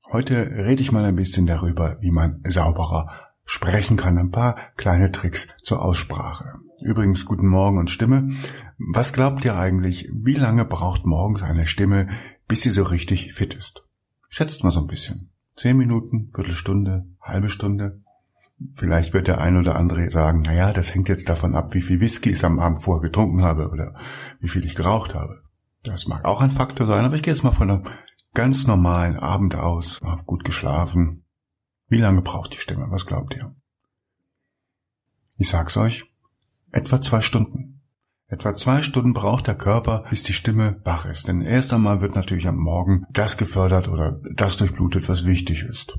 Heute rede ich mal ein bisschen darüber, wie man sauberer sprechen kann. Ein paar kleine Tricks zur Aussprache. Übrigens, guten Morgen und Stimme. Was glaubt ihr eigentlich, wie lange braucht morgens eine Stimme, bis sie so richtig fit ist? Schätzt mal so ein bisschen. 10 Minuten, Viertelstunde, halbe Stunde? Vielleicht wird der ein oder andere sagen, naja, das hängt jetzt davon ab, wie viel Whisky ich am Abend vorher getrunken habe oder wie viel ich geraucht habe. Das mag auch ein Faktor sein, aber ich gehe jetzt mal von einem ganz normalen Abend aus, habe gut geschlafen. Wie lange braucht die Stimme? Was glaubt ihr? Ich sag's euch, etwa 2 Stunden. Etwa 2 Stunden braucht der Körper, bis die Stimme wach ist. Denn erst einmal wird natürlich am Morgen das gefördert oder das durchblutet, was wichtig ist.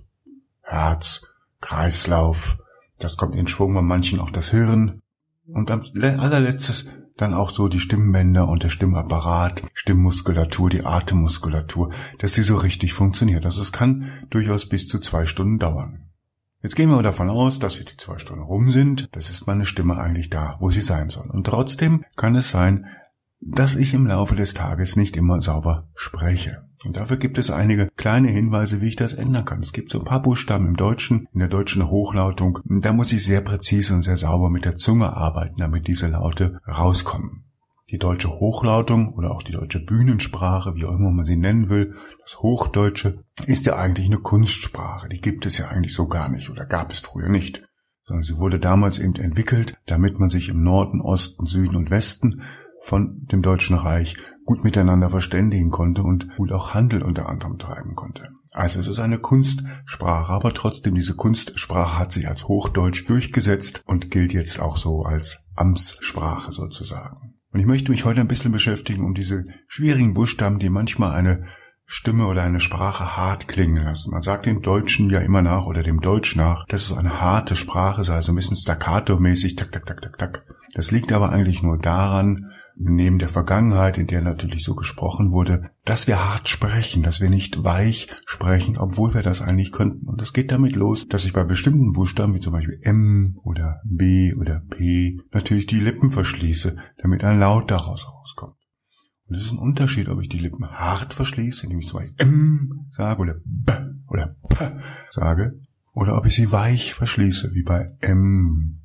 Herz, Kreislauf, das kommt in Schwung, bei manchen auch das Hirn. Und am allerletztes dann auch so die Stimmbänder und der Stimmapparat, Stimmmuskulatur, die Atemmuskulatur, dass sie so richtig funktioniert. Also es kann durchaus bis zu 2 Stunden dauern. Jetzt gehen wir davon aus, dass die 2 Stunden rum sind. Das ist meine Stimme eigentlich da, wo sie sein soll. Und trotzdem kann es sein, dass ich im Laufe des Tages nicht immer sauber spreche. Und dafür gibt es einige kleine Hinweise, wie ich das ändern kann. Es gibt so ein paar Buchstaben im Deutschen, in der deutschen Hochlautung. Da muss ich sehr präzise und sehr sauber mit der Zunge arbeiten, damit diese Laute rauskommen. Die deutsche Hochlautung oder auch die deutsche Bühnensprache, wie auch immer man sie nennen will, das Hochdeutsche, ist ja eigentlich eine Kunstsprache. Die gibt es ja eigentlich so gar nicht oder gab es früher nicht. Sondern sie wurde damals eben entwickelt, damit man sich im Norden, Osten, Süden und Westen von dem Deutschen Reich gut miteinander verständigen konnte und gut auch Handel unter anderem treiben konnte. Also es ist eine Kunstsprache, aber trotzdem diese Kunstsprache hat sich als Hochdeutsch durchgesetzt und gilt jetzt auch so als Amtssprache sozusagen. Und ich möchte mich heute ein bisschen beschäftigen um diese schwierigen Buchstaben, die manchmal eine Stimme oder eine Sprache hart klingen lassen. Man sagt dem Deutschen ja immer nach oder dem Deutsch nach, dass es eine harte Sprache sei, also ein bisschen staccato-mäßig, tak, tak, tak, tak, tak. Das liegt aber eigentlich nur daran, neben der Vergangenheit, in der natürlich so gesprochen wurde, dass wir hart sprechen, dass wir nicht weich sprechen, obwohl wir das eigentlich könnten. Und es geht damit los, dass ich bei bestimmten Buchstaben, wie zum Beispiel M oder B oder P, natürlich die Lippen verschließe, damit ein Laut daraus rauskommt. Und es ist ein Unterschied, ob ich die Lippen hart verschließe, indem ich zum Beispiel M sage oder B oder P sage, oder ob ich sie weich verschließe, wie bei M,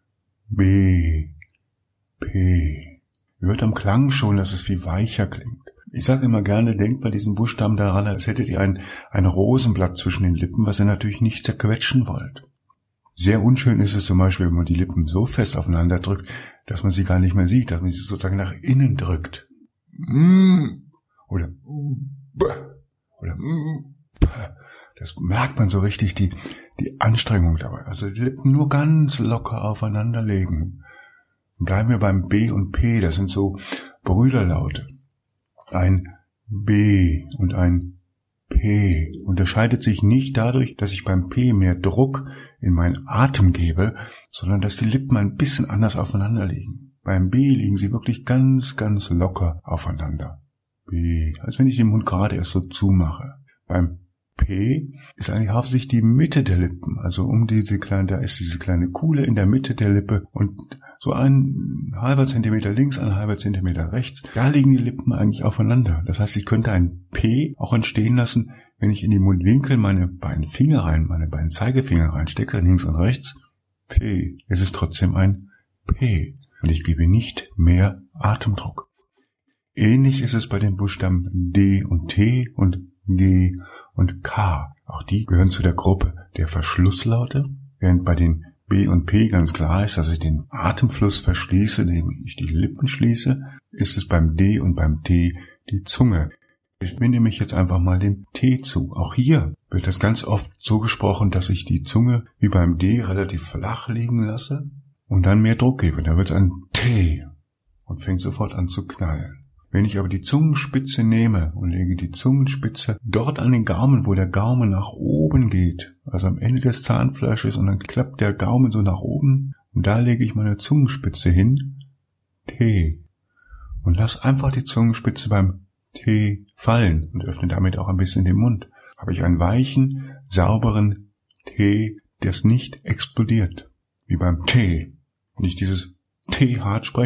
B, P. Ihr hört am Klang schon, dass es viel weicher klingt. Ich sage immer gerne, denkt bei diesen Buchstaben daran, als hättet ihr ein Rosenblatt zwischen den Lippen, was ihr natürlich nicht zerquetschen wollt. Sehr unschön ist es zum Beispiel, wenn man die Lippen so fest aufeinander drückt, dass man sie gar nicht mehr sieht, dass man sie sozusagen nach innen drückt. Oder oder das merkt man so richtig, die Anstrengung dabei. Also die Lippen nur ganz locker aufeinander legen. Bleiben wir beim B und P, das sind so Brüderlaute. Ein B und ein P unterscheidet sich nicht dadurch, dass ich beim P mehr Druck in meinen Atem gebe, sondern dass die Lippen ein bisschen anders aufeinander liegen. Beim B liegen sie wirklich ganz, ganz locker aufeinander. B, als wenn ich den Mund gerade erst so zumache. Beim P ist eigentlich hauptsächlich die Mitte der Lippen, also da ist diese kleine Kuhle in der Mitte der Lippe und so ein halber Zentimeter links, ein halber Zentimeter rechts, da liegen die Lippen eigentlich aufeinander. Das heißt, ich könnte ein P auch entstehen lassen, wenn ich in die Mundwinkel meine beiden Zeigefinger reinstecke, links und rechts. P, es ist trotzdem ein P und ich gebe nicht mehr Atemdruck. Ähnlich ist es bei den Buchstaben D und T und G und K. Auch die gehören zu der Gruppe der Verschlusslaute, während bei den B und P ganz klar ist, dass ich den Atemfluss verschließe, indem ich die Lippen schließe, ist es beim D und beim T die Zunge. Ich wende mich jetzt einfach mal dem T zu. Auch hier wird das ganz oft so gesprochen, dass ich die Zunge wie beim D relativ flach liegen lasse und dann mehr Druck gebe. Da wird es ein T und fängt sofort an zu knallen. Wenn ich aber die Zungenspitze nehme und lege die Zungenspitze dort an den Gaumen, wo der Gaumen nach oben geht, also am Ende des Zahnfleisches, und dann klappt der Gaumen so nach oben und da lege ich meine Zungenspitze hin, T, und lass einfach die Zungenspitze beim T fallen und öffne damit auch ein bisschen den Mund. Habe ich einen weichen, sauberen T, das nicht explodiert, wie beim T. Wenn ich dieses T hart spreche,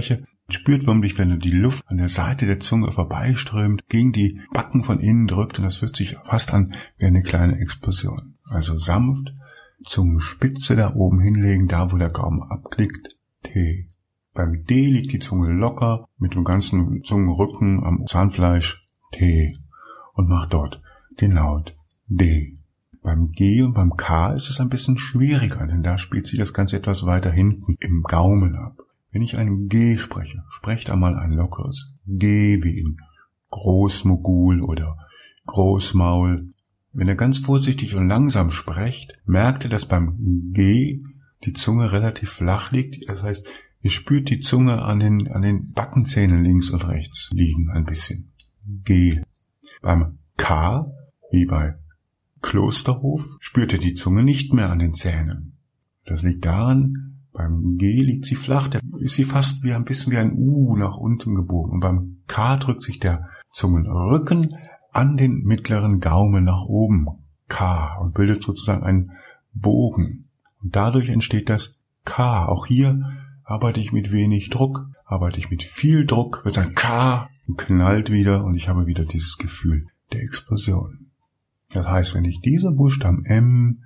Spürt förmlich, wenn die Luft an der Seite der Zunge vorbeiströmt, gegen die Backen von innen drückt und das fühlt sich fast an wie eine kleine Explosion. Also sanft, Zungenspitze da oben hinlegen, da wo der Gaumen abklickt, T. Beim D liegt die Zunge locker mit dem ganzen Zungenrücken am Zahnfleisch, T. Und macht dort den Laut D. Beim G und beim K ist es ein bisschen schwieriger, denn da spielt sich das Ganze etwas weiter hinten im Gaumen ab. Wenn ich ein G spreche, sprecht einmal ein lockeres G wie in Großmogul oder Großmaul. Wenn ihr ganz vorsichtig und langsam sprecht, merkt ihr, dass beim G die Zunge relativ flach liegt. Das heißt, ihr spürt die Zunge an den Backenzähnen links und rechts liegen ein bisschen. G. Beim K, wie bei Klosterhof, spürt ihr die Zunge nicht mehr an den Zähnen. Das liegt daran, beim G liegt sie flach, da ist sie fast wie ein bisschen wie ein U nach unten gebogen. Und beim K drückt sich der Zungenrücken an den mittleren Gaumen nach oben, K, und bildet sozusagen einen Bogen. Und dadurch entsteht das K. Auch hier arbeite ich mit wenig Druck, arbeite ich mit viel Druck, wird ein K und knallt wieder und ich habe wieder dieses Gefühl der Explosion. Das heißt, wenn ich diese Buchstaben M,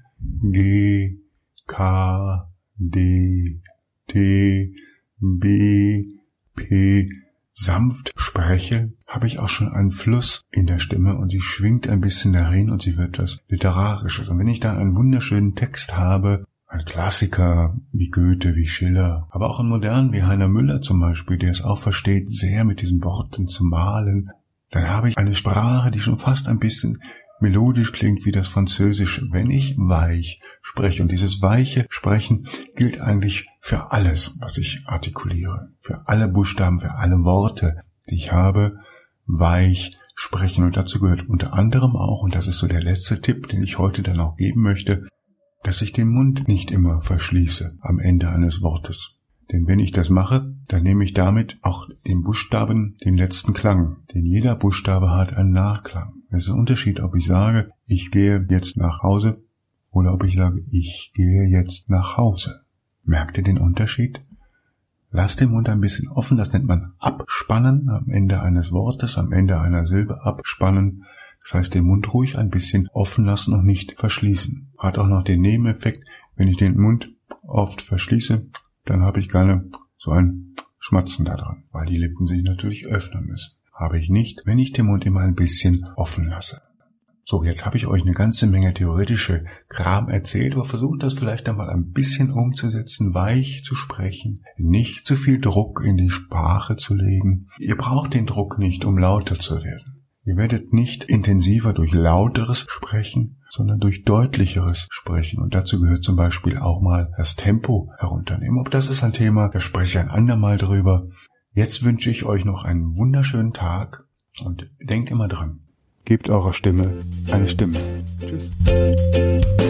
G, K, D, T, B, P sanft spreche, habe ich auch schon einen Fluss in der Stimme und sie schwingt ein bisschen dahin und sie wird was Literarisches. Und wenn ich dann einen wunderschönen Text habe, ein Klassiker wie Goethe, wie Schiller, aber auch einen modernen wie Heiner Müller zum Beispiel, der es auch versteht, sehr mit diesen Worten zu malen, dann habe ich eine Sprache, die schon fast ein bisschen melodisch klingt wie das Französische, wenn ich weich spreche. Und dieses weiche Sprechen gilt eigentlich für alles, was ich artikuliere. Für alle Buchstaben, für alle Worte, die ich habe, weich sprechen. Und dazu gehört unter anderem auch, und das ist so der letzte Tipp, den ich heute dann auch geben möchte, dass ich den Mund nicht immer verschließe am Ende eines Wortes. Denn wenn ich das mache, dann nehme ich damit auch den Buchstaben den letzten Klang. Denn jeder Buchstabe hat einen Nachklang. Es ist ein Unterschied, ob ich sage, ich gehe jetzt nach Hause oder ob ich sage, ich gehe jetzt nach Hause. Merkt ihr den Unterschied? Lasst den Mund ein bisschen offen, das nennt man abspannen, am Ende eines Wortes, am Ende einer Silbe abspannen. Das heißt, den Mund ruhig ein bisschen offen lassen und nicht verschließen. Hat auch noch den Nebeneffekt, wenn ich den Mund oft verschließe, dann habe ich gerne so ein Schmatzen da dran, weil die Lippen sich natürlich öffnen müssen. Habe ich nicht, wenn ich den Mund immer ein bisschen offen lasse. So, jetzt habe ich euch eine ganze Menge theoretische Kram erzählt, aber versucht das vielleicht einmal ein bisschen umzusetzen, weich zu sprechen, nicht zu viel Druck in die Sprache zu legen. Ihr braucht den Druck nicht, um lauter zu werden. Ihr werdet nicht intensiver durch lauteres Sprechen, sondern durch deutlicheres Sprechen. Und dazu gehört zum Beispiel auch mal das Tempo herunternehmen. Auch das ist ein Thema, da spreche ich ein andermal drüber. Jetzt wünsche ich euch noch einen wunderschönen Tag und denkt immer dran. Gebt eurer Stimme eine Stimme. Tschüss.